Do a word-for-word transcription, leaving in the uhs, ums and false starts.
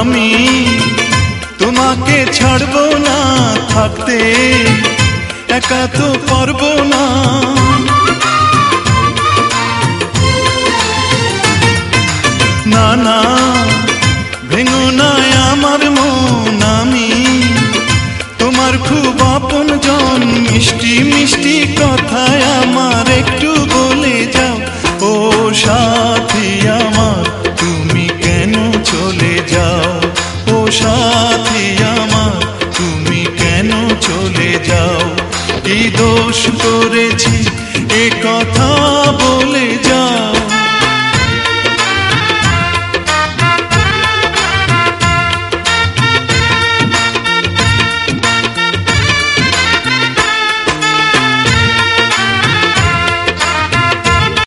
আমি তোমাকে ছাড়বো না, থাকতে একা তো পারবো না। না না ভেঙো না আমার মন, আমি তোমার খুব আপন জন। মিষ্টি মিষ্টি কথায় আমার একটু বলে যাও ও সা